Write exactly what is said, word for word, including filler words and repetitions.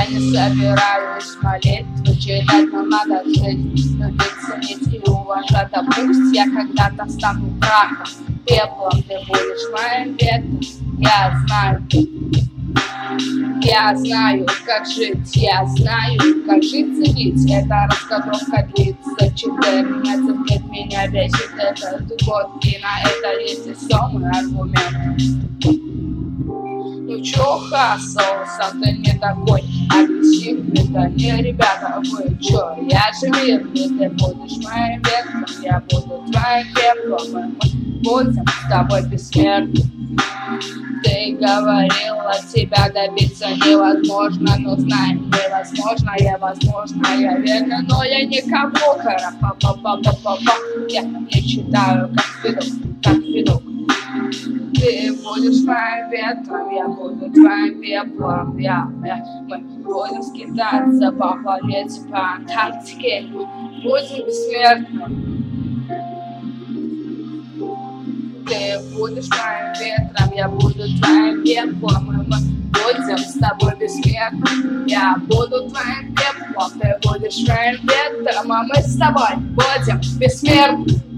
Я не собираюсь молитвы читать, но надо жить, любить, ценить и уважать. А пусть я когда-то стану прахом, пеплом, ты будешь моим ветром. Я знаю, я знаю, как жить, я знаю, как жить, ценить. Эта раскадровка длится четырнадцать лет, меня бесит этот год, и на это есть весомый аргумент. Ну чё, соусом ты не такой агрессивный, да не, ребята, вы чё, я же мирный, ты будешь моим ветром, я буду твоим пеплом, и мы будем с тобой бессмертны. Ты говорила, тебя добиться невозможно, но знай, невозможно, возможно, я верно, но я никому кара, па-па-па-па-па-па, я не читаю, как фидок, как фидок. Ты будешь моим ветром, я буду твоим пеплом, я, я, мы будем скитаться по планете, по Антарктике, мы будем бессмертны. Ты будешь моим ветром, я буду твоим пеплом, и мы будем с тобой бессмертны. Я буду твоим пеплом, ты будешь моим ветром, а мы с тобой будем бессмертны.